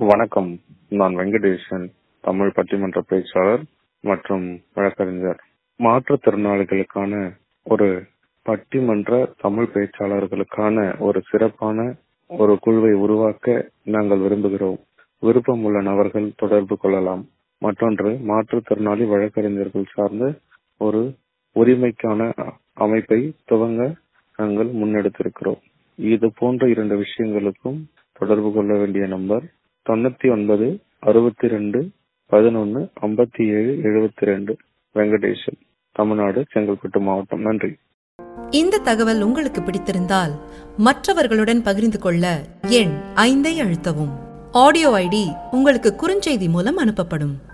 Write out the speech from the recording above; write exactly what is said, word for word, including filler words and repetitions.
வணக்கம். நான் வெங்கடேசன், தமிழ் பட்டிமன்ற பேச்சாளர் மற்றும் வழக்கறிஞர். மாற்றுத்திறனாளிகளுக்கான ஒரு பட்டிமன்ற தமிழ் பேச்சாளர்களுக்கான ஒரு சிறப்பான ஒரு குழுவை உருவாக்க நாங்கள் விரும்புகிறோம். விருப்பம் உள்ள நபர்கள் தொடர்பு கொள்ளலாம். மற்றொன்று, மாற்றுத்திறனாளி வழக்கறிஞர்கள் சார்ந்த ஒரு உரிமைக்கான அமைப்பை துவங்க நாங்கள் முன்னெடுத்திருக்கிறோம். இது போன்ற இரண்டு விஷயங்களுக்கும் தொடர்பு கொள்ள வேண்டிய நம்பர் தொண்ணூத்தி ஒன்பது அறுபத்தி ரெண்டு பதினொன்னு ஐம்பத்தி ஏழு எழுபத்தி ரெண்டு. வெங்கடேசன், தமிழ்நாடு, செங்கல்பட்டு மாவட்டம். நன்றி. இந்த தகவல் உங்களுக்கு பிடித்திருந்தால் மற்றவர்களுடன் பகிர்ந்து கொள்ள எண் ஐந்தை அழுத்தவும். ஆடியோ ஐடி உங்களுக்கு குறுஞ்செய்தி மூலம் அனுப்பப்படும்.